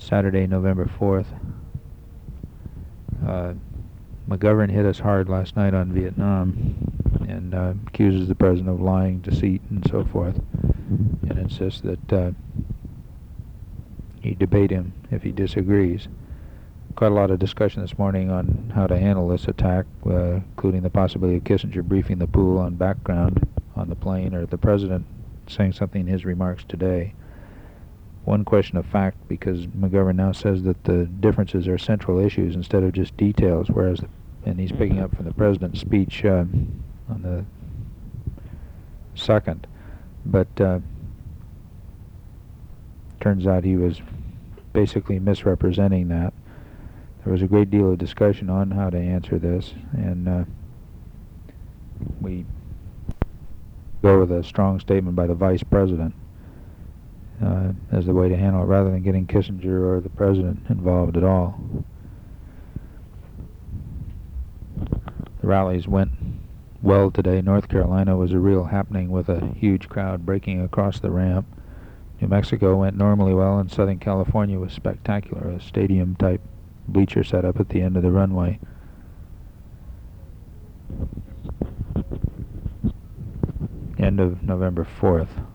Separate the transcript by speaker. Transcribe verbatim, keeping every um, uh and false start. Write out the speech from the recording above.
Speaker 1: Saturday, November fourth. Uh, McGovern hit us hard last night on Vietnam and uh, accuses the president of lying, deceit, and so forth, and insists that uh, he debate him if he disagrees. Quite a lot of discussion this morning on how to handle this attack, uh, including the possibility of Kissinger briefing the pool on background on the plane, or the president saying something in his remarks today. One question of fact, because McGovern now says that the differences are central issues instead of just details, whereas, and he's picking up from the president's speech uh, on the second, but uh, turns out he was basically misrepresenting that. There was a great deal of discussion on how to answer this, and uh, we go with a strong statement by the vice president uh, as the way to handle it, rather than getting Kissinger or the president involved at all. The rallies went well today. North Carolina was a real happening with a huge crowd breaking across the ramp. New Mexico went normally well, and Southern California was spectacular, a stadium-type bleacher set up at the end of the runway. End of November fourth.